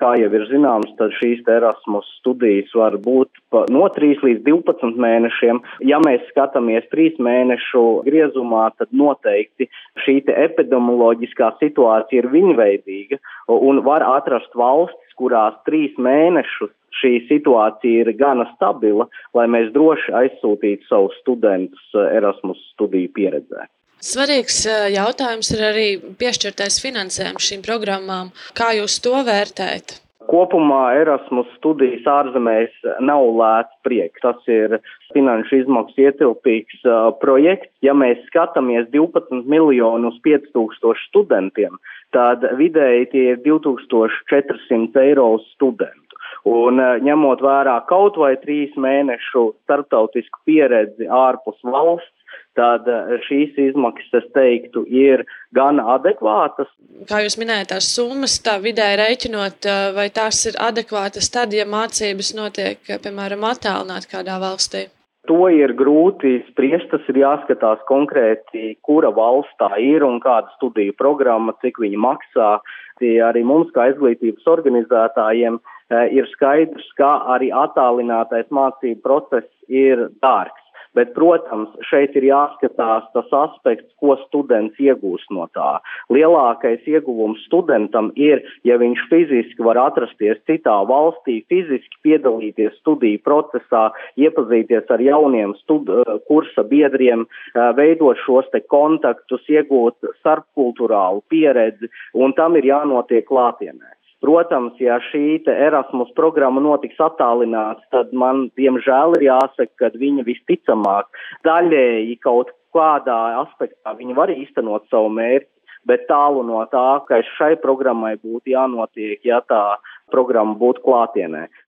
kā jau ir zināms, tad šīs Erasmus studijas var būt no 3 līdz 12 mēnešiem. Ja mēs skatāmies 3 mēnešu griezumā, tad noteikti šī epidemioloģiskā situācija ir viņveidīga un var atrast valstis, kurās 3 mēnešus šī situācija ir gana stabila, lai mēs droši aizsūtītu savus studentus Erasmus studiju pieredzē. Svarīgs jautājums ir arī piešķirtais finansējums šīm programmām. Kā jūs to vērtējat? Kopumā Erasmus studijas ārzemēs nav lēts prieks. Tas ir finanšu izmaksu ietilpīgs projekts. Ja mēs skatāmies 12 miljonu uz 5000 studentiem, tad vidēji tie ir 2400 eiro uz studentu. Un ņemot vērā kaut vai 3 mēnešu starptautisku pieredzi ārpus valsts, tad šīs izmaksas, es teiktu, ir gan adekvātas. Kā jūs minējāt, tās summas, tā vidēji rēķinot, vai tās ir adekvātas tad, ja mācības notiek, piemēram, attālināt kādā valstī? To ir grūti spriest, tas ir jāskatās konkrēti, kura valsts tā ir un kāda studiju programma, cik viņa maksā. Arī mums, kā izglītības organizētājiem, ir skaidrs, ka arī attālinātais mācību process ir dārgs. Bet, protams, šeit ir jāskatās tas aspekts, ko students iegūst no tā. Lielākais ieguvums studentam ir, ja viņš fiziski var atrasties citā valstī, fiziski piedalīties studiju procesā, iepazīties ar jauniem kursa biedriem, veidot šos kontaktus, iegūt starpkulturālu pieredzi, un tam ir jānotiek klātienē. Protams, ja šī Erasmus programma notiks attālināts, tad man, diemžēl, ir jāsaka, ka viņa visticamāk daļēji kaut kādā aspektā viņa var īstenot savu mērķi, bet tālu no tā, ka šai programmai būtu jānotiek, ja tā programma būtu klātienē.